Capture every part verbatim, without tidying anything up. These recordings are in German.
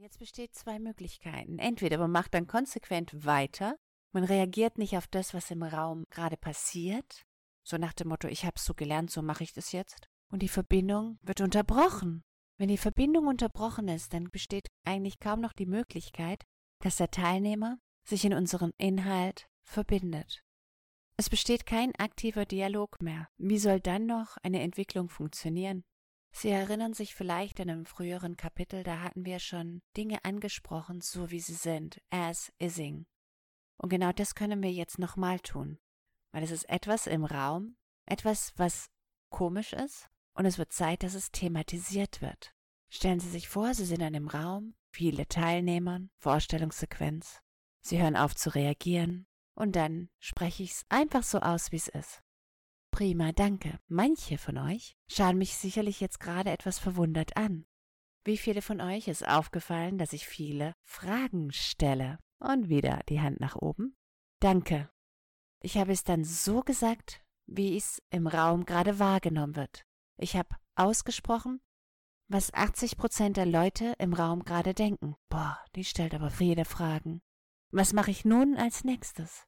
Jetzt besteht zwei Möglichkeiten. Entweder man macht dann konsequent weiter, man reagiert nicht auf das, was im Raum gerade passiert, so nach dem Motto, ich habe es so gelernt, so mache ich das jetzt. Und die Verbindung wird unterbrochen. Wenn die Verbindung unterbrochen ist, dann besteht eigentlich kaum noch die Möglichkeit, dass der Teilnehmer sich in unseren Inhalt verbindet. Es besteht kein aktiver Dialog mehr. Wie soll dann noch eine Entwicklung funktionieren? Sie erinnern sich vielleicht an einem früheren Kapitel, da hatten wir schon Dinge angesprochen, so wie sie sind, as ising. Und genau das können wir jetzt nochmal tun, weil es ist etwas im Raum, etwas, was komisch ist, und es wird Zeit, dass es thematisiert wird. Stellen Sie sich vor, Sie sind in einem Raum, viele Teilnehmer, Vorstellungssequenz. Sie hören auf zu reagieren und dann spreche ich es einfach so aus, wie es ist. Prima, danke. Manche von euch schauen mich sicherlich jetzt gerade etwas verwundert an. Wie viele von euch ist aufgefallen, dass ich viele Fragen stelle? Und wieder die Hand nach oben. Danke. Ich habe es dann so gesagt, wie es im Raum gerade wahrgenommen wird. Ich habe ausgesprochen, was achtzig Prozent der Leute im Raum gerade denken. Boah, die stellt aber viele Fragen. Was mache ich nun als nächstes?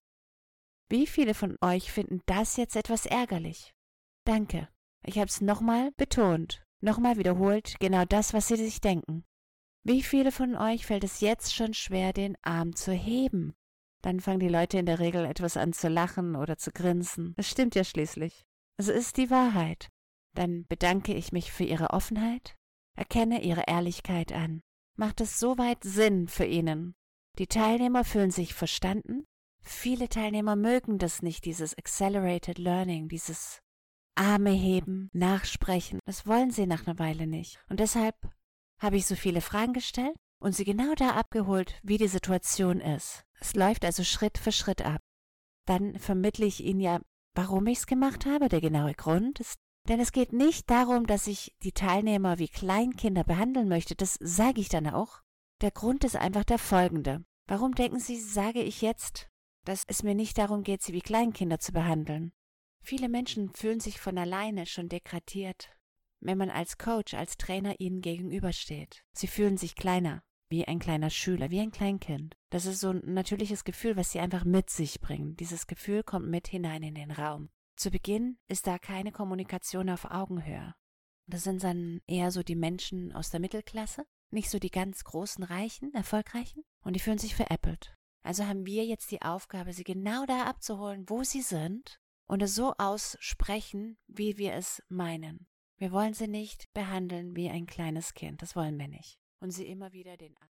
Wie viele von euch finden das jetzt etwas ärgerlich? Danke. Ich habe es nochmal betont, nochmal wiederholt, genau das, was sie sich denken. Wie viele von euch fällt es jetzt schon schwer, den Arm zu heben? Dann fangen die Leute in der Regel etwas an zu lachen oder zu grinsen. Das stimmt ja schließlich. Es ist die Wahrheit. Dann bedanke ich mich für ihre Offenheit, erkenne ihre Ehrlichkeit an. Macht es soweit Sinn für Ihnen? Die Teilnehmer fühlen sich verstanden? Viele Teilnehmer mögen das nicht, dieses Accelerated Learning, dieses Arme heben, nachsprechen. Das wollen sie nach einer Weile nicht. Und deshalb habe ich so viele Fragen gestellt und sie genau da abgeholt, wie die Situation ist. Es läuft also Schritt für Schritt ab. Dann vermittle ich Ihnen ja, warum ich es gemacht habe. Der genaue Grund ist, denn es geht nicht darum, dass ich die Teilnehmer wie Kleinkinder behandeln möchte. Das sage ich dann auch. Der Grund ist einfach der folgende. Warum denken Sie, sage ich jetzt, dass es mir nicht darum geht, sie wie Kleinkinder zu behandeln? Viele Menschen fühlen sich von alleine schon degradiert, wenn man als Coach, als Trainer ihnen gegenübersteht. Sie fühlen sich kleiner, wie ein kleiner Schüler, wie ein Kleinkind. Das ist so ein natürliches Gefühl, was sie einfach mit sich bringen. Dieses Gefühl kommt mit hinein in den Raum. Zu Beginn ist da keine Kommunikation auf Augenhöhe. Das sind dann eher so die Menschen aus der Mittelklasse, nicht so die ganz großen Reichen, Erfolgreichen, und die fühlen sich veräppelt. Also haben wir jetzt die Aufgabe, sie genau da abzuholen, wo sie sind und es so aussprechen, wie wir es meinen. Wir wollen sie nicht behandeln wie ein kleines Kind, das wollen wir nicht. Und sie immer wieder den